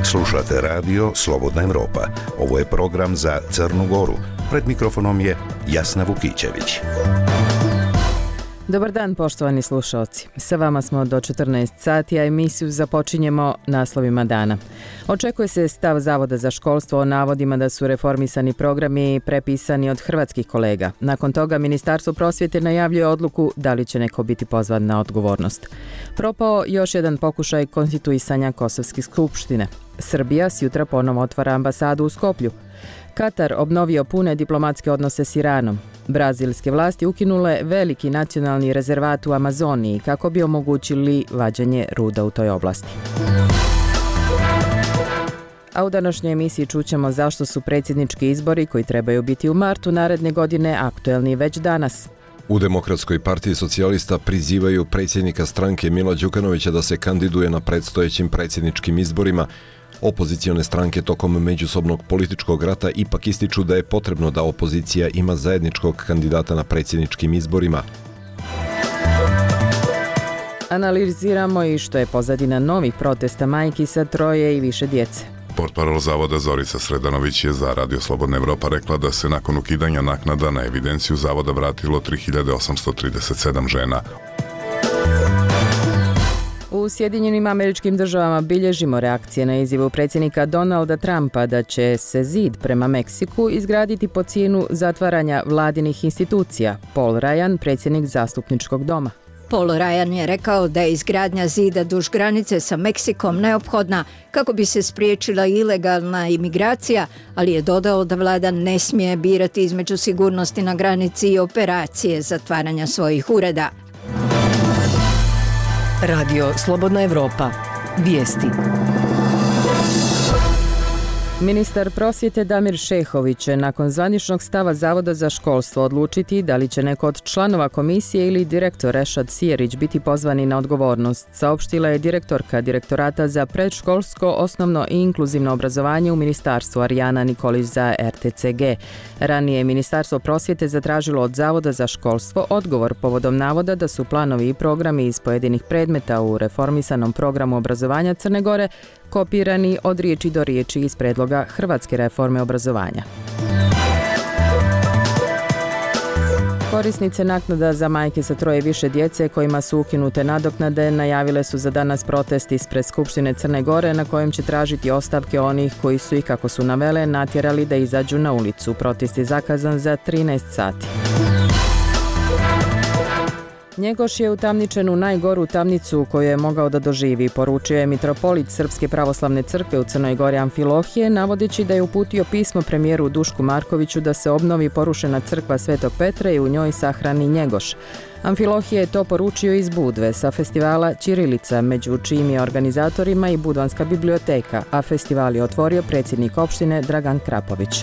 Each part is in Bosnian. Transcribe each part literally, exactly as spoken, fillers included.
Slušate radio Slobodna Evropa. Ovo je program za Crnu Goru. Pred mikrofonom je Jasna Vukićević. Dobar dan, poštovani slušalci. Sa vama smo do četrnaest sati, a emisiju započinjemo naslovima dana. Očekuje se stav Zavoda za školstvo o navodima da su reformisani programi prepisani od hrvatskih kolega. Nakon toga Ministarstvo prosvjete najavljuje odluku da li će neko biti pozvan na odgovornost. Propao još jedan pokušaj konstituisanja Kosovske skupštine. Srbija sjutra ponovo otvara ambasadu u Skoplju. Katar obnovio pune diplomatske odnose s Iranom. Brazilske vlasti ukinule veliki nacionalni rezervat u Amazoniji kako bi omogućili vađenje ruda u toj oblasti. A u današnjoj emisiji čućemo zašto su predsjednički izbori koji trebaju biti u martu naredne godine aktuelni već danas. U Demokratskoj partiji socijalista prizivaju predsjednika stranke Mila Đukanovića da se kandiduje na predstojećim predsjedničkim izborima. Opozicione stranke tokom međusobnog političkog rata ipak ističu da je potrebno da opozicija ima zajedničkog kandidata na predsjedničkim izborima. Analiziramo i što je pozadina novih protesta majki sa troje i više djece. Portparol Zavoda Zorica Sredanović je za Radio Slobodna Evropa rekla da se nakon ukidanja naknada na evidenciju Zavoda vratilo tri hiljade osamsto trideset sedam žena. U Sjedinjenim Američkim Državama bilježimo reakcije na izjavu predsjednika Donalda Trumpa da će se zid prema Meksiku izgraditi po cijenu zatvaranja vladinih institucija. Paul Ryan, predsjednik Zastupničkog doma. Paul Ryan je rekao da je izgradnja zida duž granice sa Meksikom neophodna kako bi se spriječila ilegalna imigracija, ali je dodao da vlada ne smije birati između sigurnosti na granici i operacije zatvaranja svojih ureda. Radio Slobodna Evropa. Vijesti. Ministar prosvjete Damir Šehović će nakon zvaničnog stava Zavoda za školstvo odlučiti da li će neko od članova komisije ili direktor Rešad Sijerić biti pozvani na odgovornost, saopštila je direktorka Direktorata za predškolsko, osnovno i inkluzivno obrazovanje u Ministarstvu Arijana Nikolić za R T C G. Ranije je Ministarstvo prosvjete zatražilo od Zavoda za školstvo odgovor povodom navoda da su planovi i programi iz pojedinih predmeta u reformisanom programu obrazovanja Crne Gore kopirani od riječi do riječi iz predloga Hrvatske reforme obrazovanja. Korisnice naknada za majke sa troje više djece kojima su ukinute nadoknade najavile su za danas protest ispred Skupštine Crne Gore na kojem će tražiti ostavke onih koji su ih, kako su navele, natjerali da izađu na ulicu. Protest je zakazan za trinaest sati. Njegoš je utamničen u najgoru tamnicu koju je mogao da doživi, poručio je mitropolit Srpske pravoslavne crkve u Crnoj Gori Amfilohije, navodeći da je uputio pismo premijeru Dušku Markoviću da se obnovi porušena crkva Svetog Petra i u njoj sahrani Njegoš. Amfilohije je to poručio iz Budve sa festivala Ćirilica, među čijim je organizatorima i Budvanska biblioteka, a festival je otvorio predsjednik opštine Dragan Krapović.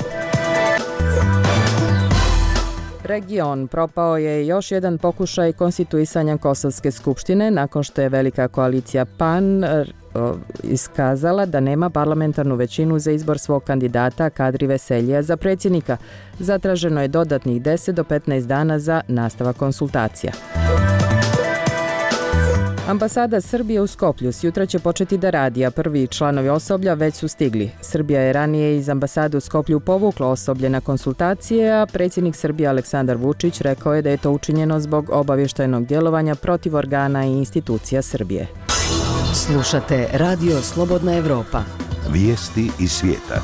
Region. Propao je još jedan pokušaj konstituisanja Kosovske skupštine nakon što je velika koalicija P A N iskazala da nema parlamentarnu većinu za izbor svog kandidata Kadri Veseljija za predsjednika. Zatraženo je dodatnih deset do petnaest dana za nastavak konsultacija. Ambasada Srbije u Skoplju sjutra će početi da radi, a prvi članovi osoblja već su stigli. Srbija je ranije iz ambasade u Skoplju povukla osoblje na konsultacije, a predsjednik Srbije Aleksandar Vučić rekao je da je to učinjeno zbog obavještajnog djelovanja protiv organa i institucija Srbije. Slušate Radio Slobodna Evropa. Vijesti iz svijeta.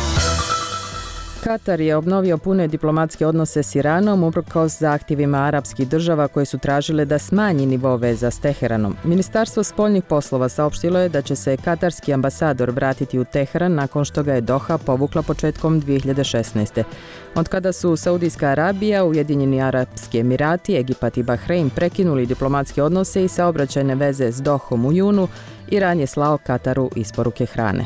Katar je obnovio pune diplomatske odnose s Iranom uprkos zahtjevima arapskih država koje su tražile da smanji nivo veza s Teheranom. Ministarstvo spoljnih poslova saopštilo je da će se katarski ambasador vratiti u Teheran nakon što ga je Doha povukla početkom dvije hiljade šesnaeste. Od kada su Saudijska Arabija, Ujedinjeni Arapski Emirati, Egipat i Bahrein prekinuli diplomatske odnose i saobraćajne veze s Dohom u junu, Iran je slao Kataru isporuke hrane.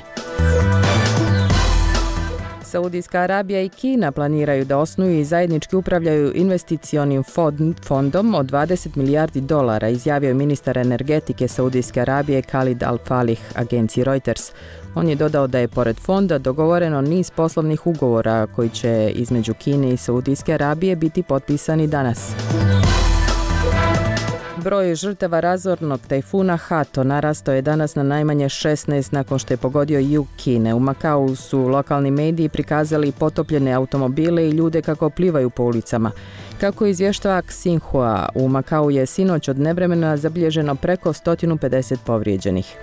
Saudijska Arabija i Kina planiraju da osnuju i zajednički upravljaju investicionim fondom od dvadeset milijardi dolara, izjavio je ministar energetike Saudijske Arabije Khalid Al-Falih agenciji Reuters. On je dodao da je pored fonda dogovoreno niz poslovnih ugovora koji će između Kine i Saudijske Arabije biti potpisani danas. Broj žrtava razornog tajfuna Hato narastao je danas na najmanje šesnaest nakon što je pogodio jug Kine. U Makau su lokalni mediji prikazali potopljene automobile i ljude kako plivaju po ulicama. Kako izvještava Xinhua, u Makau je sinoć od nevremena zabilježeno preko sto pedeset povrijeđenih.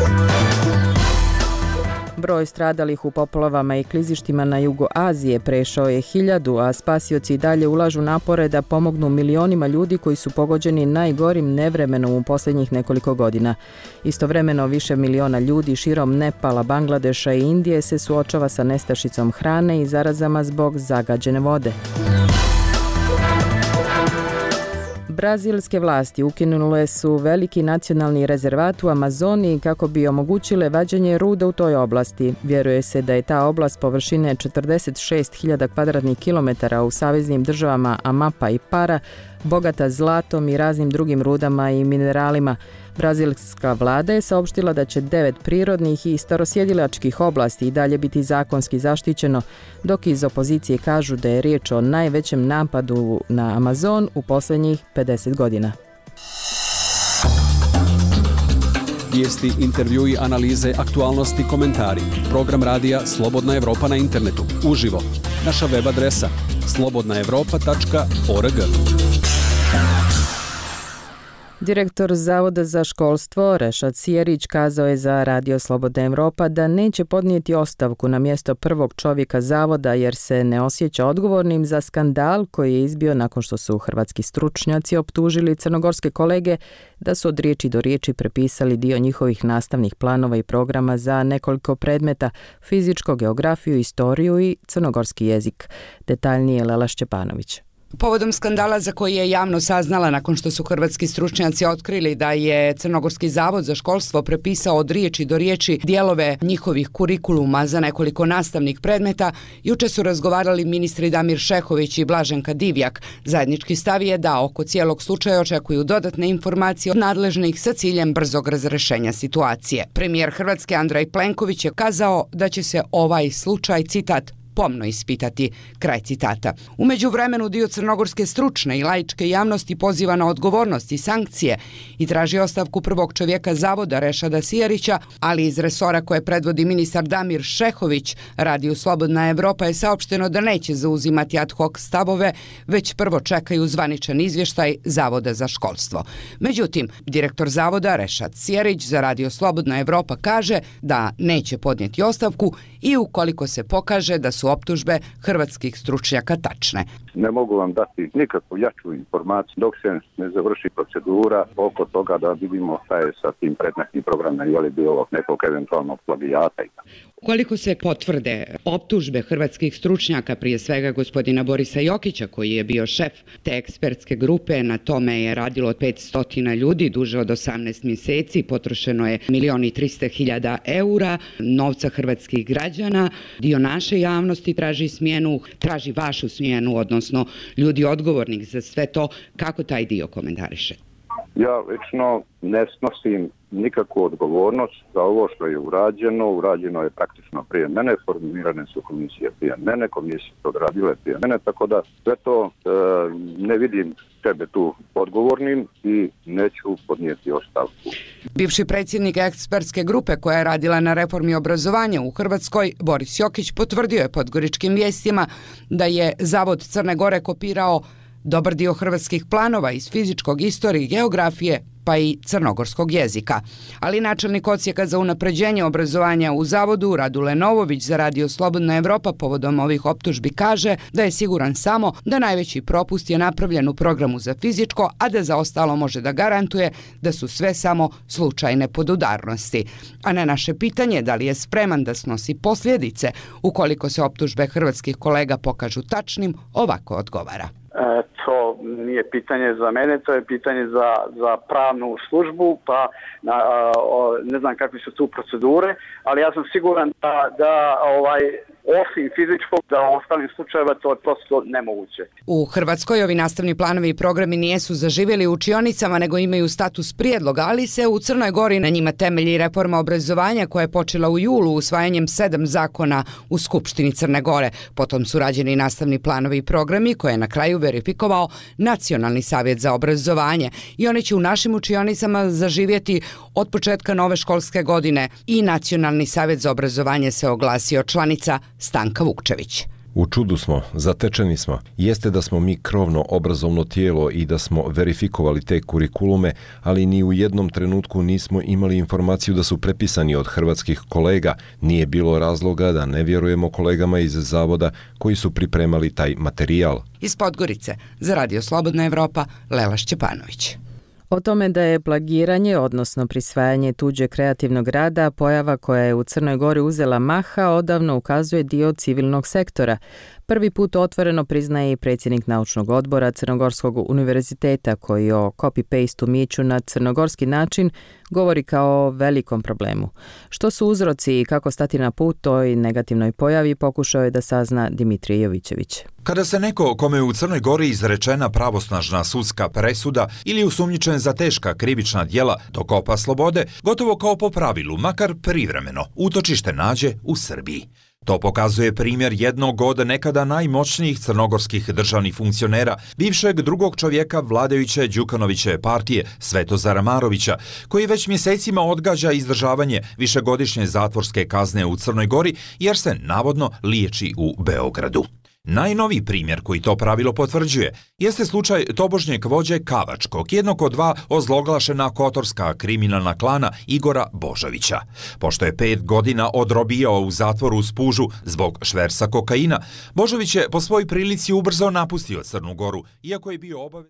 Broj stradalih u poplavama i klizištima na jugu Azije prešao je hiljadu, a spasioci i dalje ulažu napore da pomognu milionima ljudi koji su pogođeni najgorim nevremenom u posljednjih nekoliko godina. Istovremeno više miliona ljudi širom Nepala, Bangladeša i Indije se suočava sa nestašicom hrane i zarazama zbog zagađene vode. Brazilske vlasti ukinule su veliki nacionalni rezervat u Amazoniji kako bi omogućile vađenje ruda u toj oblasti. Vjeruje se da je ta oblast površine četrdeset šest hiljada kvadratnih kilometara u saveznim državama Amapa i Para bogata zlatom i raznim drugim rudama i mineralima. Brazilska vlada je saopštila da će devet prirodnih i starosjedilačkih oblasti i dalje biti zakonski zaštićeno, dok iz opozicije kažu da je riječ o najvećem napadu na Amazon u posljednjih pedeset godina. Vijesti, intervjui, analize, aktualnosti, komentari. Program radija Slobodna Evropa na internetu. Uživo. Naša web adresa slobodna evropa tačka org. Direktor Zavoda za školstvo Rešad Sjerić kazao je za Radio Slobodna Evropa da neće podnijeti ostavku na mjesto prvog čovjeka zavoda jer se ne osjeća odgovornim za skandal koji je izbio nakon što su hrvatski stručnjaci optužili crnogorske kolege da su od riječi do riječi prepisali dio njihovih nastavnih planova i programa za nekoliko predmeta: fizičko, geografiju, istoriju i crnogorski jezik. Detaljnije Lela Šćepanović. Povodom skandala za koji je javno saznala nakon što su hrvatski stručnjaci otkrili da je Crnogorski zavod za školstvo prepisao od riječi do riječi dijelove njihovih kurikuluma za nekoliko nastavnih predmeta, juče su razgovarali ministri Damir Šehović i Blaženka Divjak. Zajednički stav je da oko cijelog slučaja očekuju dodatne informacije od nadležnih sa ciljem brzog razrešenja situacije. Premijer Hrvatske Andrej Plenković je kazao da će se ovaj slučaj, citat, pomno ispitati, kraj citata. U međuvremenu dio crnogorske stručne i laičke javnosti poziva na odgovornost i sankcije i traži ostavku prvog čovjeka zavoda Rešada Sjerića, ali iz resora koje predvodi ministar Damir Šehović, Radio Slobodna Evropa je saopšteno da neće zauzimati ad hoc stavove, već prvo čekaju zvaničan izvještaj Zavoda za školstvo. Međutim, direktor zavoda Rešad Sjerić za Radio Slobodna Evropa kaže da neće podnijeti ostavku i ukoliko se pokaže da su optužbe hrvatskih stručnjaka tačne. Ne mogu vam dati nikakvu jaču informaciju dok se ne završi procedura oko toga da vidimo šta je sa tim predmetnim programom ili bilo nekog eventualnog plagijata. Ukoliko se potvrde optužbe hrvatskih stručnjaka, prije svega gospodina Borisa Jokića koji je bio šef te ekspertske grupe, na tome je radilo petsto ljudi duže od osamnaest mjeseci, potrošeno je milion i trista hiljada eura novca hrvatskih građana, dio naše javnosti traži smjenu, traži vašu smjenu, odnosno ljudi odgovornih za sve to. Kako taj dio komentariše? Ja lično ne snosim nikakvu odgovornost za ovo što je urađeno. Urađeno je praktično prije mene, formirane su komisije prije mene, komisije su odradile prije mene, tako da sve to e, ne vidim sebe tu odgovornim i neću podnijeti ostavku. Bivši predsjednik ekspertske grupe koja je radila na reformi obrazovanja u Hrvatskoj, Boris Jokić, potvrdio je Podgoričkim vijestima da je Zavod Crne Gore kopirao dobar dio hrvatskih planova iz fizičkog, istorije, geografije, pa i crnogorskog jezika. Ali načelnik odsjeka za unapređenje obrazovanja u zavodu, Radule Novović za Radio Slobodna Evropa povodom ovih optužbi kaže da je siguran samo da najveći propust je napravljen u programu za fizičko, a da za ostalo može da garantuje da su sve samo slučajne podudarnosti. A na naše pitanje da li je spreman da snosi posljedice ukoliko se optužbe hrvatskih kolega pokažu tačnim, ovako odgovara. E, to nije pitanje za mene, to je pitanje za, za pravnu službu, pa na, o, ne znam kakve su tu procedure, ali ja sam siguran da, da ovaj, osim fizičkog, da u ostalim slučajeva to je prosto nemoguće. U Hrvatskoj ovi nastavni planovi i programi nijesu zaživjeli u učionicama, nego imaju status prijedloga, ali se u Crnoj Gori na njima temelji reforma obrazovanja koja je počela u julu usvajanjem sedam zakona u Skupštini Crne Gore. Potom su rađeni nastavni planovi i programi koje je na kraju verifikovao Nacionalni savjet za obrazovanje i oni će u našim učionicama zaživjeti od početka nove školske godine i Nacionalni savjet za obrazovanje se oglasio članica Stanka Vukčević. U čudu smo, zatečeni smo. Jeste da smo mi krovno obrazovno tijelo i da smo verifikovali te kurikulume, ali ni u jednom trenutku nismo imali informaciju da su prepisani od hrvatskih kolega. Nije bilo razloga da ne vjerujemo kolegama iz zavoda koji su pripremali taj materijal. Iz Podgorice, za Radio Slobodna Evropa, Lela Šćepanović. O tome da je plagiranje, odnosno prisvajanje tuđe kreativnog rada, pojava koja je u Crnoj Gori uzela maha, odavno ukazuje dio civilnog sektora. Prvi put otvoreno priznaje i predsjednik naučnog odbora Crnogorskog univerziteta koji o copy-paste umijeću na crnogorski način govori kao o velikom problemu. Što su uzroci i kako stati na put toj negativnoj pojavi pokušao je da sazna Dimitrije Jovićević. Kada se neko kome je u Crnoj Gori izrečena pravosnažna sudska presuda ili usumnjičen za teška krivična djela dokopa slobode, gotovo kao po pravilu, makar privremeno, utočište nađe u Srbiji. To pokazuje primjer jednog od nekada najmoćnijih crnogorskih državnih funkcionera, bivšeg drugog čovjeka vladajuće Đukanoviće partije Svetozara Marovića, koji već mjesecima odgađa izdržavanje višegodišnje zatvorske kazne u Crnoj Gori jer se navodno liječi u Beogradu. Najnoviji primjer koji to pravilo potvrđuje jeste slučaj tobožnjeg vođe Kavačkog, jednog od dva ozloglašena kotorska kriminalna klana Igora Božovića. Pošto je pet godina odrobijao u zatvoru u Spužu zbog šverca kokaina, Božović je po svoj prilici ubrzo napustio Crnu Goru, iako je bio obavezan.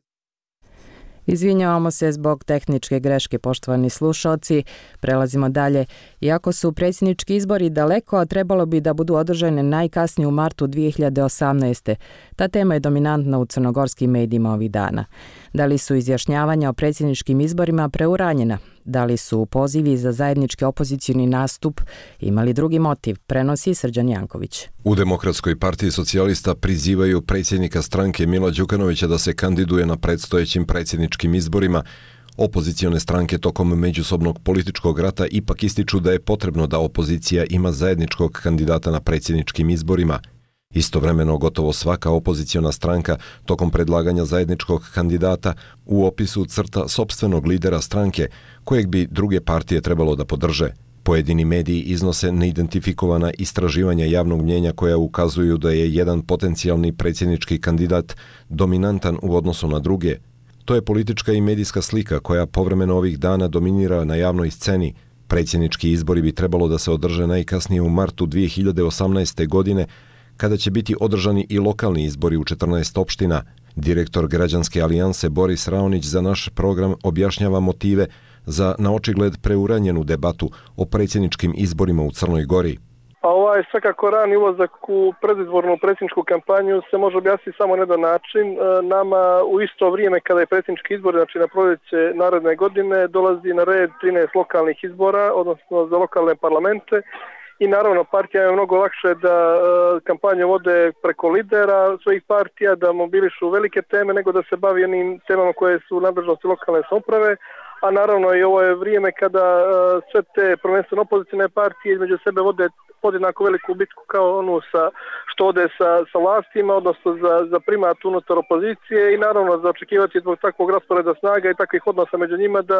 Izvinjavamo se zbog tehničke greške, poštovani slušalci. Prelazimo dalje. Iako su predsjednički izbori daleko, a trebalo bi da budu održane najkasnije u martu dvije hiljade osamnaeste. Ta tema je dominantna u crnogorskim medijima ovih dana. Da li su izjašnjavanja o predsjedničkim izborima preuranjena? Da li su pozivi za zajednički opozicioni nastup imali drugi motiv, prenosi Srđan Janković. U Demokratskoj partiji socijalista prizivaju predsjednika stranke Mila Đukanovića da se kandiduje na predstojećim predsjedničkim izborima. Opozicione stranke tokom međusobnog političkog rata ipak ističu da je potrebno da opozicija ima zajedničkog kandidata na predsjedničkim izborima. Istovremeno gotovo svaka opoziciona stranka tokom predlaganja zajedničkog kandidata u opisu crta sopstvenog lidera stranke kojeg bi druge partije trebalo da podrže. Pojedini mediji iznose neidentifikovana istraživanja javnog mnjenja koja ukazuju da je jedan potencijalni predsjednički kandidat dominantan u odnosu na druge. To je politička i medijska slika koja povremeno ovih dana dominira na javnoj sceni. Predsjednički izbori bi trebalo da se održe najkasnije u martu dvije hiljade osamnaeste. godine, kada će biti održani i lokalni izbori u četrnaest opština. Direktor Građanske alijanse Boris Raonić za naš program objašnjava motive za na očigled preuranjenu debatu o predsjedničkim izborima u Crnoj Gori. Pa ovaj svakako rani ulazak u predizbornu predsjedničku kampanju se može objasniti samo na jedan način. Nama u isto vrijeme kada je predsjednički izbor, znači na proljeće naredne godine, dolazi na red trinaest lokalnih izbora, odnosno za lokalne parlamente. I naravno partija je mnogo lakše da e, kampanju vode preko lidera svojih partija, da mobilišu velike teme nego da se bavi onim temama koje su u nadležnosti lokalne samouprave, a naravno i ovo je vrijeme kada e, sve te prvenstveno opozicione partije između sebe vode podjednako veliku bitku kao onu sa, što ode sa, sa vlastima, odnosno za, za primat unutar opozicije i naravno za očekivati zbog takvog rasporeda snaga i takvih odnosa među njima da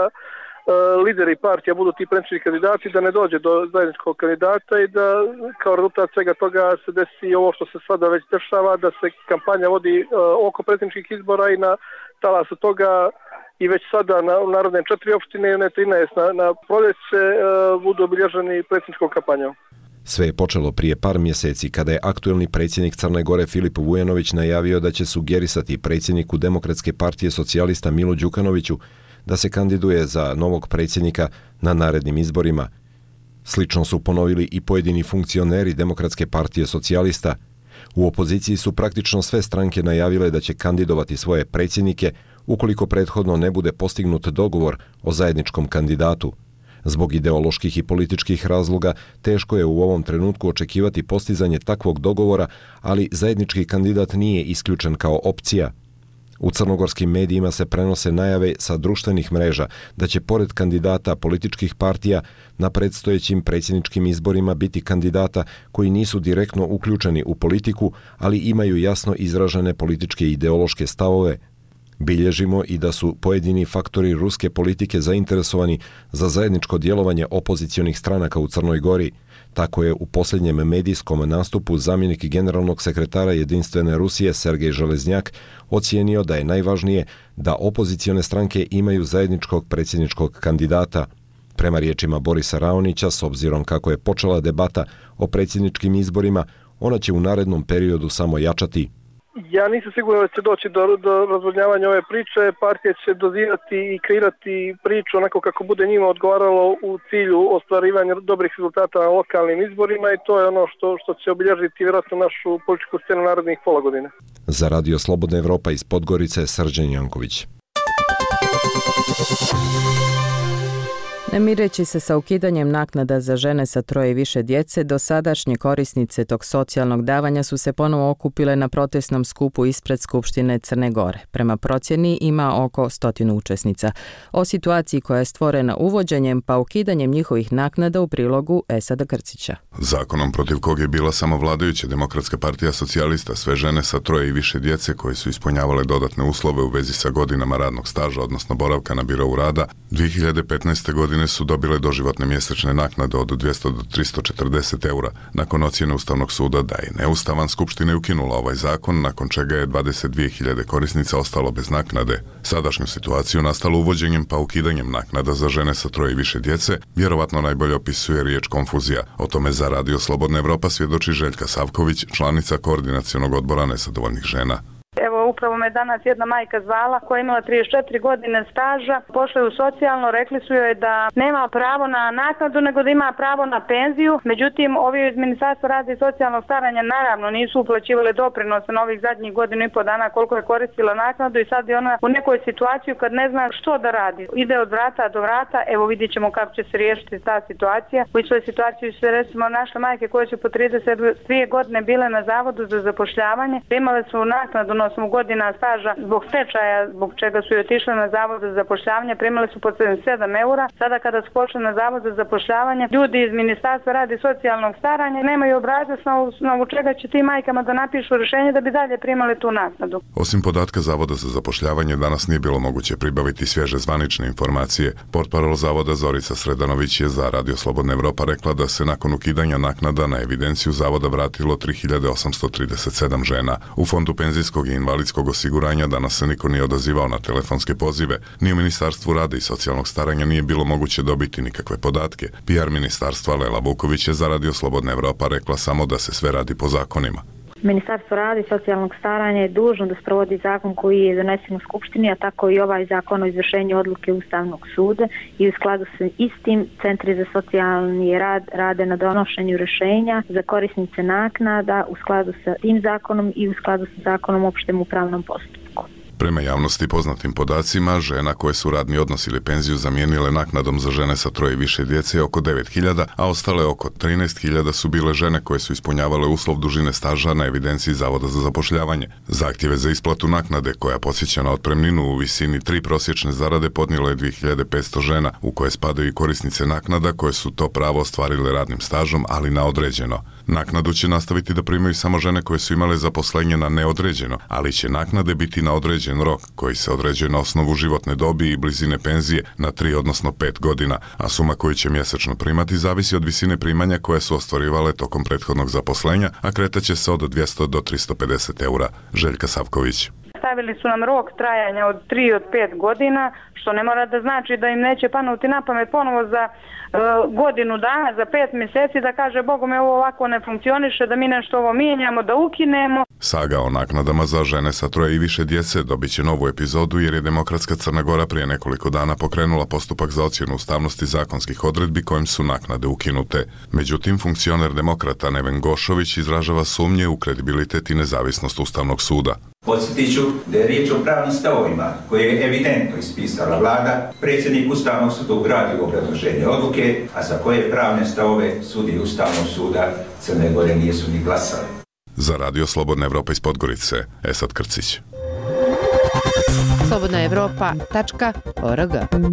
lideri partija budu ti predsjednički kandidati, da ne dođe do zajedničkog kandidata i da kao rezultat svega toga se desi ovo što se sada već dešava, da se kampanja vodi uh, oko predsjedničkih izbora i na talasu toga i već sada na narodne četiri opštine i ne trinaest na, na proljeće uh, budu obilježeni predsjedničkom kampanjom. Sve je počelo prije par mjeseci kada je aktuelni predsjednik Crne Gore Filip Vujanović najavio da će sugerisati predsjedniku Demokratske partije socijalista Milu Đukanoviću da se kandiduje za novog predsjednika na narednim izborima. Slično su ponovili i pojedini funkcioneri Demokratske partije socijalista. U opoziciji su praktično sve stranke najavile da će kandidovati svoje predsjednike ukoliko prethodno ne bude postignut dogovor o zajedničkom kandidatu. Zbog ideoloških i političkih razloga teško je u ovom trenutku očekivati postizanje takvog dogovora, ali zajednički kandidat nije isključen kao opcija. U crnogorskim medijima se prenose najave sa društvenih mreža da će pored kandidata političkih partija na predstojećim predsjedničkim izborima biti kandidata koji nisu direktno uključeni u politiku, ali imaju jasno izražene političke i ideološke stavove. Bilježimo i da su pojedini faktori ruske politike zainteresovani za zajedničko djelovanje opozicionih stranaka u Crnoj Gori. Tako je u posljednjem medijskom nastupu zamjenik generalnog sekretara Jedinstvene Rusije Sergej Železnjak ocijenio da je najvažnije da opozicione stranke imaju zajedničkog predsjedničkog kandidata. Prema riječima Borisa Raonića, s obzirom kako je počela debata o predsjedničkim izborima, ona će u narednom periodu samo jačati. Ja nisam siguran da će doći do, do razvodnjavanja ove priče. Partije će dozirati i kreirati priču onako kako bude njima odgovaralo u cilju ostvarivanja dobrih rezultata na lokalnim izborima i to je ono što, što će obilježiti vjerojatno našu političku scenu narednih pola godine. Za Radio Slobodna Evropa iz Podgorice, Srđan Janković. Ne mireći se sa ukidanjem naknada za žene sa troje i više djece, dosadašnje korisnice tog socijalnog davanja su se ponovo okupile na protestnom skupu ispred Skupštine Crne Gore. Prema procjeni ima oko stotinu učesnica. O situaciji koja je stvorena uvođenjem pa ukidanjem njihovih naknada u prilogu Esada Krcića. Zakonom protiv kog je bila samo vladajuća Demokratska partija socijalista, sve žene sa troje i više djece koje su ispunjavale dodatne uslove u vezi sa godinama radnog staža, odnosno boravka na birou rada, dvije hiljade petnaeste. godine su dobile doživotne mjesečne naknade od dvjesto do tristo četrdeset eura. Nakon ocjene Ustavnog suda da je neustavan, Skupština je ukinula ovaj zakon, nakon čega je dvadeset dvije hiljade korisnica ostalo bez naknade. Sadašnju situaciju nastalu uvođenjem pa ukidanjem naknada za žene sa troje i više djece vjerovatno najbolje opisuje riječ konfuzija. O tome za Radio Slobodna Evropa svjedoči Željka Savković, članica koordinacionog odbora nezadovoljnih žena. Evo, upravo me danas jedna majka zvala koja je imala trideset četiri godine staža, pošla je u socijalno, rekli su joj da nema pravo na naknadu nego da ima pravo na penziju. Međutim, ovi iz Ministarstva rada i socijalnog staranja naravno nisu uplaćivali doprinose na ovih zadnjih godinu i po dana koliko je koristila naknadu i sad je ona u nekoj situaciji kad ne zna što da radi. Ide od vrata do vrata, evo vidjet ćemo kako će se riješiti ta situacija. U istoj situaciji su se recimo naše majke koje su po trideset dvije godine bile na zavodu za zapošljavanje, imale su naknadu na osam godina staža zbog stečaja, zbog čega su otišle na zavod za zapošljavanje, primali su po sedamdesijet sedam eura. Sada kada su pošli na zavod za zapošljavanje, ljudi iz Ministarstva rada i socijalnog staranja nemaju obrazac na osnovu čega će ti majkama da napišu rješenje da bi dalje primali tu naknadu. Osim podatka Zavoda za zapošljavanje, danas nije bilo moguće pribaviti svježe zvanične informacije. Portparol Zavoda Zorica Sredanović je za Radio Slobodna Evropa rekla da se nakon ukidanja naknada na evidenciju Zavoda vratilo tri hiljade osamsto trideset sedam žena. U Fondu penzijskog i invalidskog osiguranja danas se niko nije odazivao na telefonske pozive, ni u Ministarstvu rada i socijalnog staranja nije bilo moguće dobiti nikakve podatke. P R ministarstva Lela Vuković je za Radio Slobodna Evropa rekla samo da se sve radi po zakonima. Ministarstvo rada i socijalnog staranja je dužno da sprovodi zakon koji je donesen u Skupštini, a tako i ovaj zakon o izvršenju odluke Ustavnog suda i u skladu sa istim centri za socijalni rad rade na donošenju rješenja za korisnice naknada u skladu sa tim zakonom i u skladu sa zakonom o opštem upravnom postupku. Prema javnosti poznatim podacima, žena koje su radni odnos ili penziju zamijenile naknadom za žene sa troje i više djece oko devet hiljada, a ostale oko trinaest hiljada su bile žene koje su ispunjavale uslov dužine staža na evidenciji Zavoda za zapošljavanje. Zahtjeve za isplatu naknade, koja podsjeća na otpremninu u visini tri prosječne zarade, podnijelo je dvije hiljade petsto žena, u koje spadaju i korisnice naknada koje su to pravo ostvarile radnim stažom, ali na određeno. Naknadu će nastaviti da primaju samo žene koje su imale zaposlenje na neodređeno, ali će naknade biti na određen rok, koji se određuje na osnovu životne dobi i blizine penzije na tri odnosno pet godina, a suma koju će mjesečno primati zavisi od visine primanja koje su ostvarivale tokom prethodnog zaposlenja, a kretaće se od dvjesto do tristo pedeset eura. Željka Savković. Stavili su nam rok trajanja od tri od pet godina, što ne mora da znači da im neće panuti na pamet ponovo za uh, godinu dana, za pet mjeseci da kaže Bogu me ovo ovako ne funkcioniše, da mi nešto ovo mijenjamo, da ukinemo. Saga o naknadama za žene sa troje i više djece dobit će novu epizodu jer je Demokratska Crna Gora prije nekoliko dana pokrenula postupak za ocjenu ustavnosti zakonskih odredbi kojim su naknade ukinute. Međutim, funkcioner Demokrata Neven Gošović izražava sumnje u kredibilitet i nezavisnost Ustavnog suda. Podsjetit ću da je riječ o pravnim stavovima koje je evidentno ispisala vlada, predsjednik Ustavnog suda ugradio u obrazloženje odluke, a za koje pravne stavove sudi Ustavnog suda Crne Gore nisu ni glasali. Za Radio Slobodna Evropa iz Podgorice, Esad Krcić. slobodna evropa tačka org.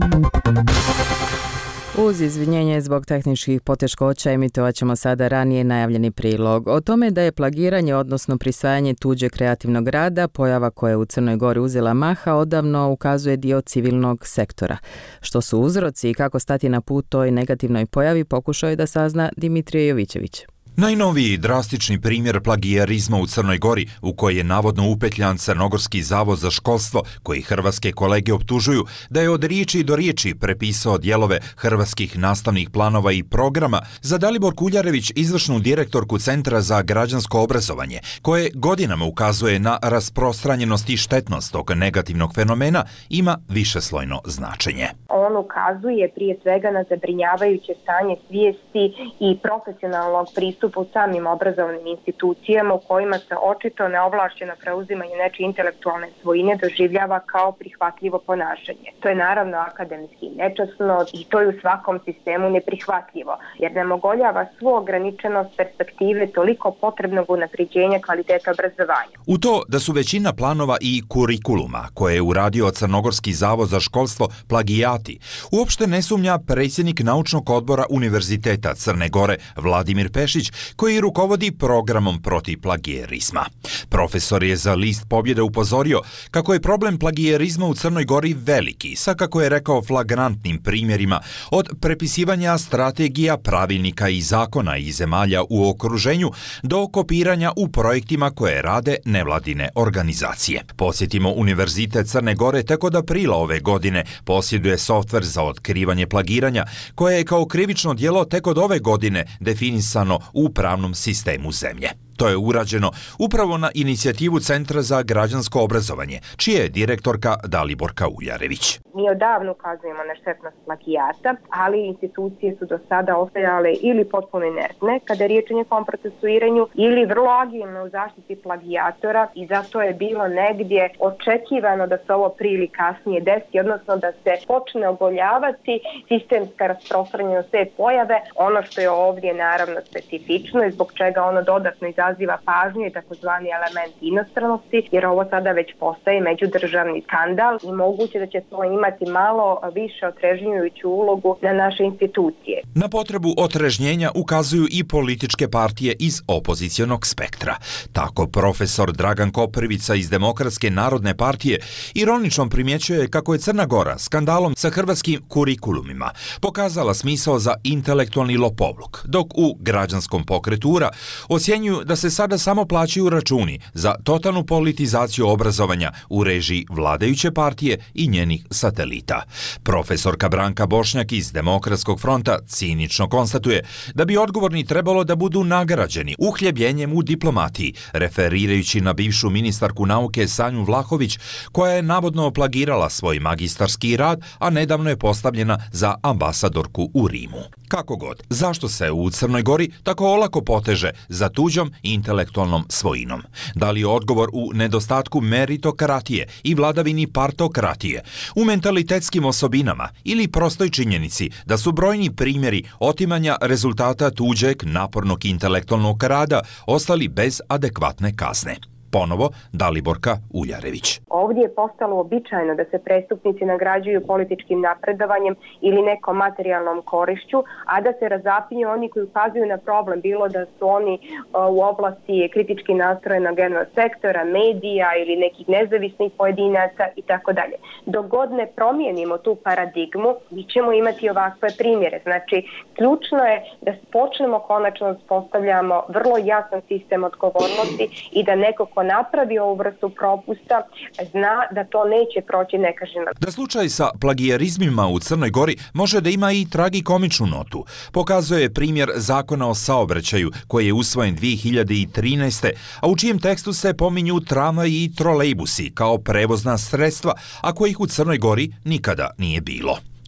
Uz izvinjenje zbog tehničkih poteškoća emitovat ćemo sada ranije najavljeni prilog o tome da je plagiranje, odnosno prisvajanje tuđe kreativnog rada, pojava koja je u Crnoj Gori uzela maha, odavno ukazuje dio civilnog sektora. Što su uzroci i kako stati na put toj negativnoj pojavi, pokušao je da sazna Dimitrije Jovićević. Najnoviji drastični primjer plagijarizma u Crnoj Gori, u koji je navodno upetljan Crnogorski zavod za školstvo, koji hrvatske kolege optužuju da je od riječi do riječi prepisao dijelove hrvatskih nastavnih planova i programa, za Dalibor Kuljarević, izvršnu direktorku Centra za građansko obrazovanje, koje godinama ukazuje na rasprostranjenost i štetnost tog negativnog fenomena, ima višeslojno značenje. On ukazuje prije svega na zabrinjavajuće stanje svijesti i profesionalnog pristupa u samim obrazovnim institucijama u kojima se očito neovlašćeno preuzimanje nečije intelektualne svojine doživljava kao prihvatljivo ponašanje. To je naravno akademski nečasno i to je u svakom sistemu neprihvatljivo, jer nam ogoljava svu ograničenost perspektive toliko potrebnog unapređenja kvaliteta obrazovanja. U to da su većina planova i kurikuluma koje je uradio Crnogorski zavod za školstvo plagijati, uopšte ne sumnja predsjednik naučnog odbora Univerziteta Crne Gore Vladimir Pešić, koji rukovodi programom protiv plagijerizma. Profesor je za List Pobjede upozorio kako je problem plagijerizma u Crnoj Gori veliki, sa, kako je rekao, flagrantnim primjerima od prepisivanja strategija, pravilnika i zakona iz zemalja u okruženju do kopiranja u projektima koje rade nevladine organizacije. Podsjetimo, Univerzitet Crne Gore tek od aprila ove godine posjeduje softver za otkrivanje plagiranja, koje je kao krivično djelo tek od ove godine definisano u pravnom sistemu zemlje. To je urađeno upravo na inicijativu Centra za građansko obrazovanje, čija je direktorka Daliborka Uljarević. Mi odavno ukazujemo na štetnost plagijata, ali institucije su do sada ostajale ili potpuno inertne kada je riječ o njegovom procesuiranju, ili vrlo agilne u zaštiti plagijatora, i zato je bilo negdje očekivano da se ovo prije ili kasnije desi, odnosno da se počne ogoljavati sistemska rasprostranjenost te pojave. Ono što je ovdje naravno specifično i zbog čega ono dodatno izaziva pažnju je takozvani element inostranosti, jer ovo sada već postaje međudržavni skandal i moguće da će to imati malo više otrežnjujuću ulogu na naše institucije. Na potrebu otrežnjenja ukazuju i političke partije iz opozicionog spektra. Tako profesor Dragan Koprivica iz Demokratske narodne partije ironično primjećuje kako je Crna Gora skandalom sa hrvatskim kurikulumima pokazala smisao za intelektualni lopovluk, dok u građanskom pokretura ocjenjuju da se sada samo plaćaju računi za totalnu politizaciju obrazovanja u režiji vladajuće partije i njenih satelita. Profesorka Branka Bošnjak iz Demokratskog fronta cinično konstatuje da bi odgovorni trebalo da budu nagrađeni uhljebljenjem u diplomatiji, referirajući na bivšu ministarku nauke Sanju Vlahović, koja je navodno plagirala svoj magistarski rad, a nedavno je postavljena za ambasadorku u Rimu. Kako god, zašto se u Crnoj Gori tako olako poteže za tuđom intelektualnom svojinom? Da li je odgovor u nedostatku meritokratije i vladavini partokratije, u mentalitetskim osobinama ili prostoj činjenici da su brojni primjeri otimanja rezultata tuđeg napornog intelektualnog rada ostali bez adekvatne kazne? Ponovo Daliborka Uljarević. Ovdje je postalo običajno da se prestupnici nagrađuju političkim napredovanjem ili nekom materijalnom korišću, a da se razapinju oni koji ukazuju na problem, bilo da su oni u oblasti kritički nastrojenog jednog sektora, medija ili nekih nezavisnih pojedinaca i tako dalje. Dok god ne promijenimo tu paradigmu, mi ćemo imati ovakve primjere. Znači, ključno je da počnemo konačno uspostavljamo vrlo jasan sistem odgovornosti i da neko ko napravi ovu vrstu propusta zna da to neće proći nekažnjeno. Da slučaj sa plagijarizmima u Crnoj Gori može da ima i tragikomičnu notu, pokazuje primjer Zakona o saobraćaju koji je usvojen dvije hiljade trinaeste. a u čijem tekstu se pominju tramvaji i trolejbusi kao prevozna sredstva, a kojih u Crnoj Gori nikada nije bilo.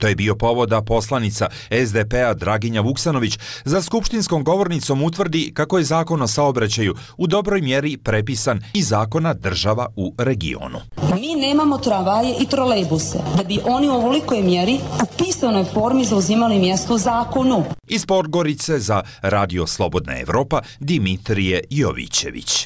To je bio povod da poslanica S D P-a Draginja Vuksanović za skupštinskom govornicom utvrdi kako je zakon o saobraćaju u dobroj mjeri prepisan iz zakona država u regionu. Mi nemamo tramvaje i trolejbuse da bi oni u ovolikoj mjeri u pisanoj formi zauzimali mjesto u zakonu. Iz Podgorice za Radio Slobodna Evropa Dimitrije Jovićević.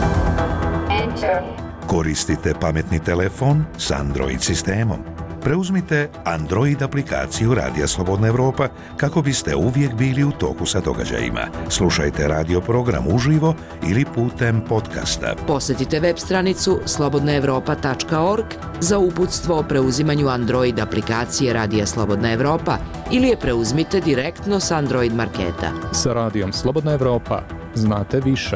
Koristite pametni telefon s Android sistemom. Preuzmite Android aplikaciju Radija Slobodna Evropa kako biste uvijek bili u toku sa događajima. Slušajte radio program uživo ili putem podcasta. Posjetite web stranicu slobodna evropa tačka org za uputstvo o preuzimanju Android aplikacije Radija Slobodna Evropa ili je preuzmite direktno s Android marketa. Sa Radijom Slobodna Evropa znate više.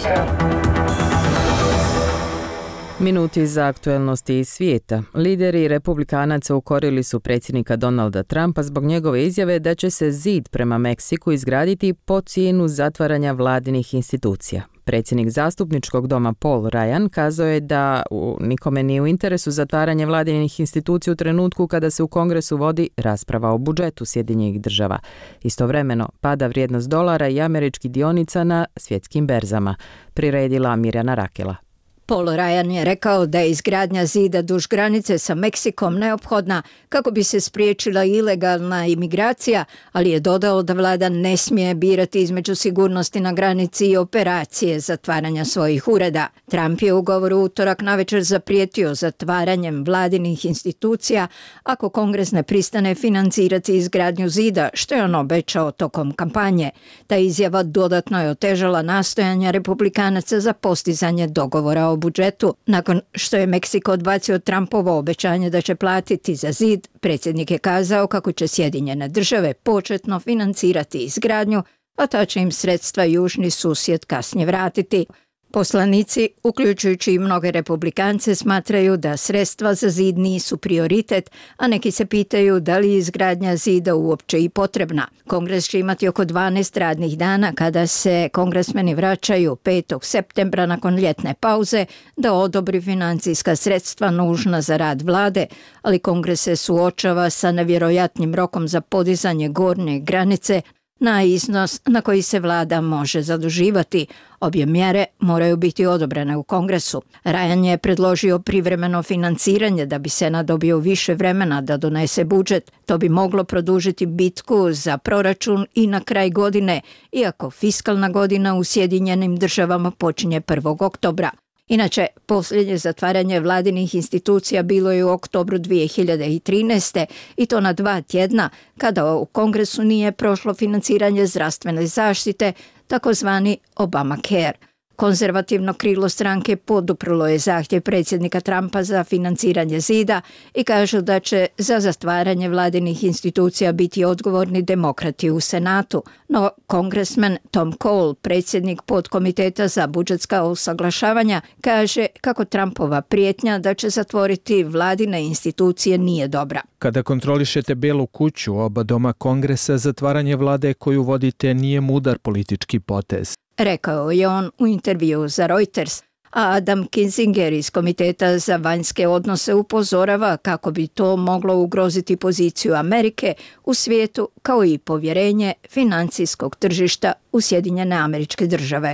Minuti za aktuelnosti iz svijeta. Lideri republikanaca ukorili su predsjednika Donalda Trumpa zbog njegove izjave da će se zid prema Meksiku izgraditi po cijenu zatvaranja vladinih institucija. Predsjednik zastupničkog doma Paul Ryan kazao je da u, nikome nije u interesu zatvaranje vladinih institucija u trenutku kada se u Kongresu vodi rasprava o budžetu Sjedinjenih država. Istovremeno pada vrijednost dolara i američkih dionica na svjetskim berzama, priredila Mirjana Rakela. Paul Ryan je rekao da je izgradnja zida duž granice sa Meksikom neophodna kako bi se spriječila ilegalna imigracija, ali je dodao da vlada ne smije birati između sigurnosti na granici i operacije zatvaranja svojih ureda. Trump je u govoru utorak navečer zaprijetio zatvaranjem vladinih institucija ako Kongres ne pristane financirati izgradnju zida, što je on obećao tokom kampanje. Ta izjava dodatno je otežala nastojanja republikanaca za postizanje dogovora o budžetu. Nakon što je Meksiko odbacio Trumpovo obećanje da će platiti za zid, predsjednik je kazao kako će Sjedinjene države početno financirati izgradnju, a ta će im sredstva južni susjed kasnije vratiti. Poslanici, uključujući i mnoge republikance, smatraju da sredstva za zid nisu prioritet, a neki se pitaju da li je izgradnja zida uopće i potrebna. Kongres će imati oko dvanaest radnih dana kada se kongresmeni vraćaju petog septembra nakon ljetne pauze da odobri financijska sredstva nužna za rad vlade, ali Kongres se suočava sa nevjerojatnim rokom za podizanje gornje granice na iznos na koji se vlada može zaduživati. Obje mjere moraju biti odobrene u Kongresu. Ryan je predložio privremeno financiranje da bi Senat dobio više vremena da donese budžet. To bi moglo produžiti bitku za proračun i na kraj godine, iako fiskalna godina u Sjedinjenim državama počinje prvog oktobra. Inače, posljednje zatvaranje vladinih institucija bilo je u oktobru dvije hiljade trinaeste i to na dva tjedna kada u Kongresu nije prošlo financiranje zdravstvene zaštite, takozvani Obamacare. Konzervativno krilo stranke poduprlo je zahtjev predsjednika Trumpa za financiranje zida i kažu da će za zatvaranje vladinih institucija biti odgovorni demokrati u Senatu. No kongresmen Tom Cole, predsjednik podkomiteta za budžetska usaglašavanja, kaže kako Trumpova prijetnja da će zatvoriti vladine institucije nije dobra. Kada kontrolišete Belu kuću, oba doma Kongresa, zatvaranje vlade koju vodite nije mudar politički potez, rekao je on u intervjuu za Reuters, a Adam Kinzinger iz Komiteta za vanjske odnose upozorava kako bi to moglo ugroziti poziciju Amerike u svijetu kao i povjerenje financijskog tržišta u Sjedinjene Američke Države.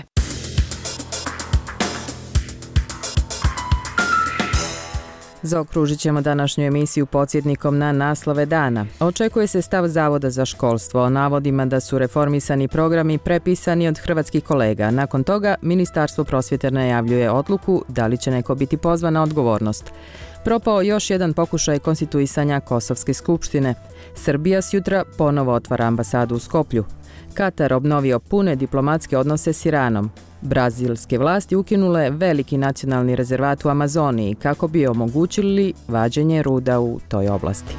Zaokružit ćemo današnju emisiju podsjetnikom na naslove dana. Očekuje se stav Zavoda za školstvo o navodima da su reformisani programi prepisani od hrvatskih kolega. Nakon toga, Ministarstvo prosvjete najavljuje odluku da li će neko biti pozvan na odgovornost. Propao još jedan pokušaj konstituisanja Kosovske skupštine. Srbija sjutra ponovo otvara ambasadu u Skoplju. Katar obnovio pune diplomatske odnose s Iranom. Brazilske vlasti ukinule veliki nacionalni rezervat u Amazoniji kako bi omogućili vađenje ruda u toj oblasti.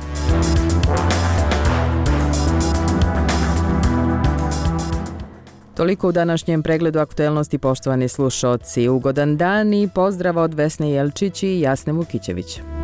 Toliko u današnjem pregledu aktuelnosti, poštovani slušalci. Ugodan dan i pozdrav od Vesne Jelčić i Jasne Vukićević.